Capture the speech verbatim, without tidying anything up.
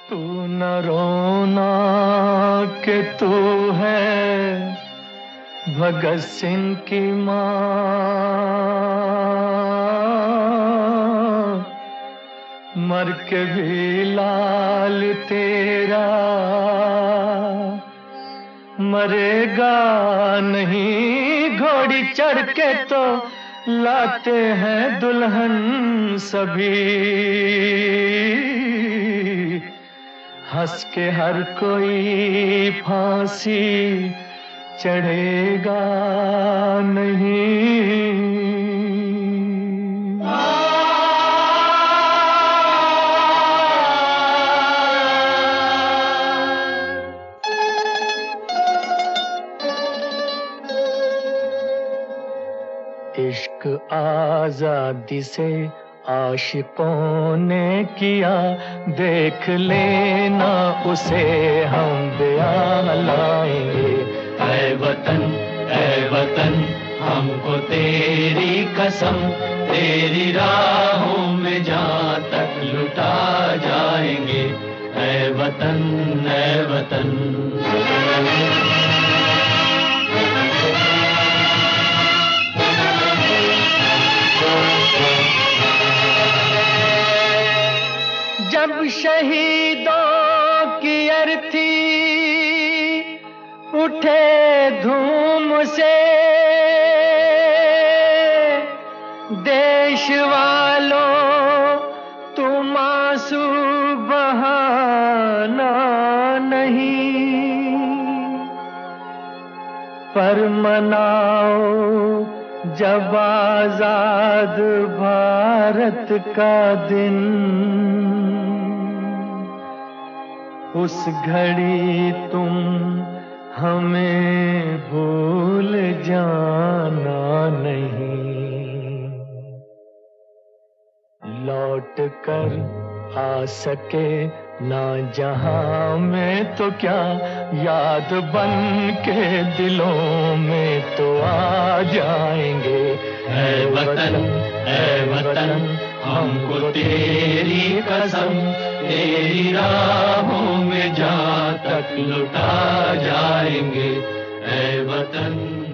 तू न रोना कि तू है भगत सिंह की माँ, मर के भी लाल तेरा मरेगा नहीं। घोड़ी चढ़ के तो लाते हैं दुल्हन सभी, हंस के हर कोई फांसी चढ़ेगा नहीं। इश्क आजादी से आशिकों ने किया, देख लेना उसे हम ब्याह लाएंगे। ऐ वतन ऐ वतन हमको तेरी कसम, तेरी राहों में जहाँ तक लुटा जाएंगे। ऐ वतन ऐ वतन जब शहीदों की अर्थी उठे धूम से, देश वालों तुम आंसू बहाना नहीं, पर मनाओ जब आजाद भारत का दिन। उस घड़ी तुम हमें भूल जाना नहीं। लौट कर आ सके ना जहां में तो क्या, याद बन के दिलों में तो आ जाएंगे। ऐ वतन ऐ वतन हमको तेरी कसम, तेरी राहों में जहाँ तक लुटा जाएंगे। ऐ वतन